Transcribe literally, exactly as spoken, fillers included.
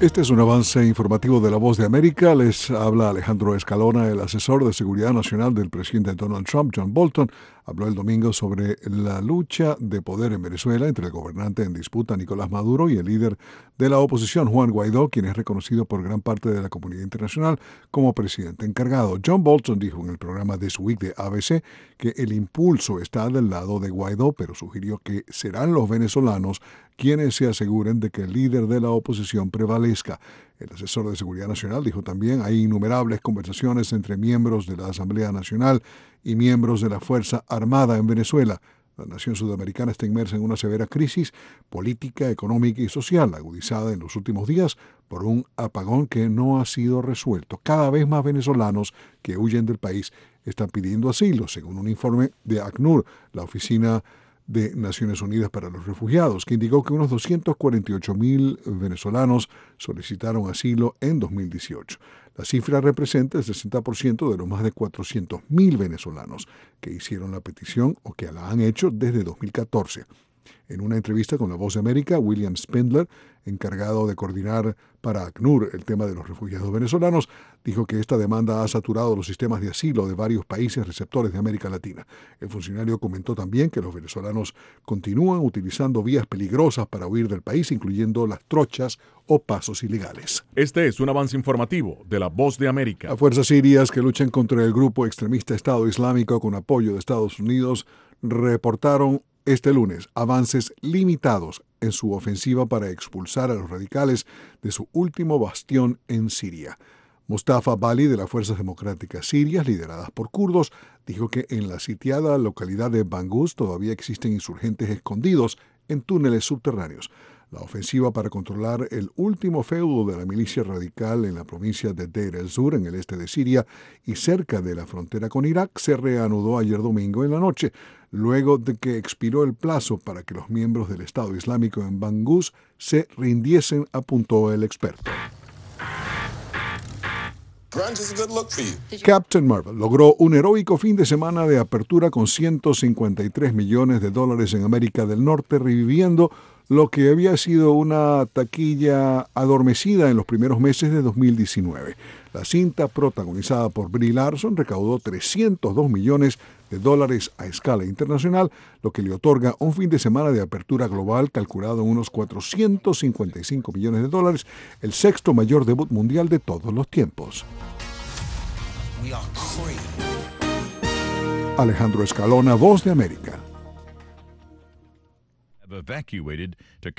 Este es un avance informativo de La Voz de América. Les habla Alejandro Escalona, el asesor de seguridad nacional del presidente Donald Trump, John Bolton. Habló el domingo sobre la lucha de poder en Venezuela entre el gobernante en disputa, Nicolás Maduro, y el líder de la oposición, Juan Guaidó, quien es reconocido por gran parte de la comunidad internacional como presidente encargado. John Bolton dijo en el programa This Week de A B C que el impulso está del lado de Guaidó, pero sugirió que serán los venezolanos quienes se aseguren de que el líder de la oposición prevalezca. El asesor de Seguridad Nacional dijo también hay innumerables conversaciones entre miembros de la Asamblea Nacional y miembros de la Fuerza Armada en Venezuela. La nación sudamericana está inmersa en una severa crisis política, económica y social, agudizada en los últimos días por un apagón que no ha sido resuelto. Cada vez más venezolanos que huyen del país están pidiendo asilo, según un informe de ACNUR, la oficina de Naciones Unidas para los Refugiados, que indicó que unos doscientos cuarenta y ocho mil venezolanos solicitaron asilo en dos mil dieciocho. La cifra representa el sesenta por ciento de los más de cuatrocientos mil venezolanos que hicieron la petición o que la han hecho desde dos mil catorce. En una entrevista con La Voz de América, William Spindler, encargado de coordinar para ACNUR el tema de los refugiados venezolanos, dijo que esta demanda ha saturado los sistemas de asilo de varios países receptores de América Latina. El funcionario comentó también que los venezolanos continúan utilizando vías peligrosas para huir del país, incluyendo las trochas o pasos ilegales. Este es un avance informativo de La Voz de América. Las fuerzas sirias que luchan contra el grupo extremista Estado Islámico con apoyo de Estados Unidos reportaron este lunes avances limitados en su ofensiva para expulsar a los radicales de su último bastión en Siria. Mustafa Bali, de las Fuerzas Democráticas Sirias, lideradas por kurdos, dijo que en la sitiada localidad de Banguz todavía existen insurgentes escondidos en túneles subterráneos. La ofensiva para controlar el último feudo de la milicia radical en la provincia de Deir el-Zur, en el este de Siria y cerca de la frontera con Irak, se reanudó ayer domingo en la noche, luego de que expiró el plazo para que los miembros del Estado Islámico en Banguz se rindiesen, apuntó el experto. Captain Marvel logró un heroico fin de semana de apertura con ciento cincuenta y tres millones de dólares en América del Norte, reviviendo lo que había sido una taquilla adormecida en los primeros meses de dos mil diecinueve. La cinta, protagonizada por Brie Larson, recaudó trescientos dos millones de dólares a escala internacional, lo que le otorga un fin de semana de apertura global calculado en unos cuatrocientos cincuenta y cinco millones de dólares, el sexto mayor debut mundial de todos los tiempos. Alejandro Escalona, Voz de América. Evacuated to